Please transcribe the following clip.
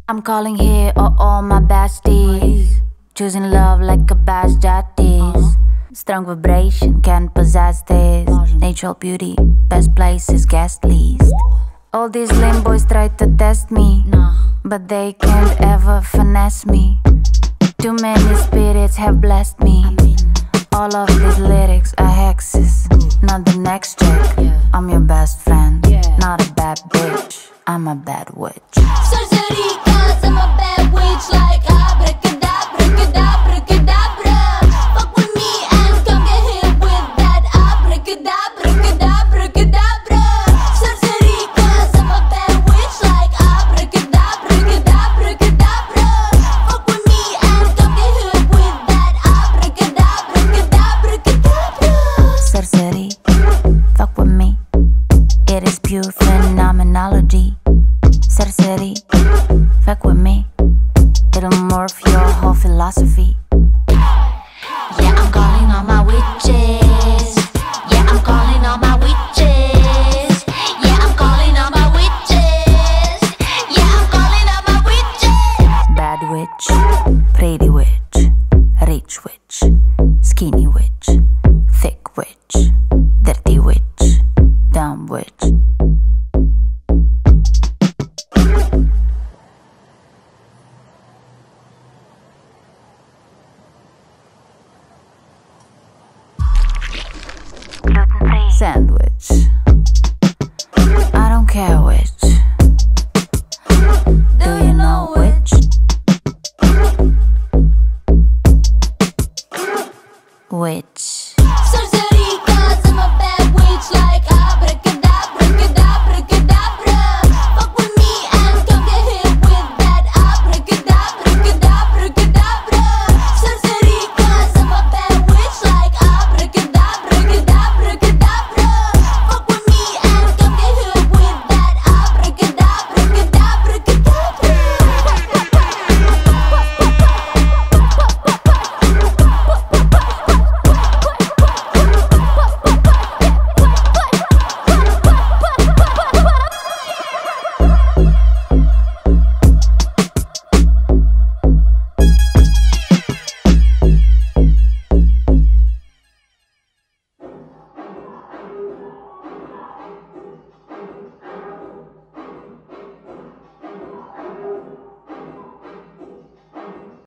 I'm calling here all my besties, choosing love like a best jetties. Strong vibration can possess this. Natural beauty, best places, guest list. All these lame boys try to test me, but they can't ever finesse me. Too many spirits have blessed me. All of these lyrics are hexes, not the next chick. I'm your best friend, not a bad bitch. I'm a bad witch. Surgery, cause I'm a bad witch. Like abracadabra, cadabra, cadabra. Fuck with me and come get hit with that abracadabra, cadabra, cadabra. Surgery, cause I'm a bad witch. Like abracadabra, cadabra, cadabra. Fuck with me and come get hit with that abracadabra, cadabra, cadabra. Sorcery, fuck with me. It is pure phenomenology. Sorcery, fuck with me. It'll morph your whole philosophy. Yeah, I'm calling all my witches. Yeah, I'm calling all my witches. Yeah, I'm calling all my witches. Yeah, I'm calling all my witches. Bad witch, pretty witch, rich witch, skinny witch, thick witch, dirty witch, dumb witch. Gluten-free sandwich.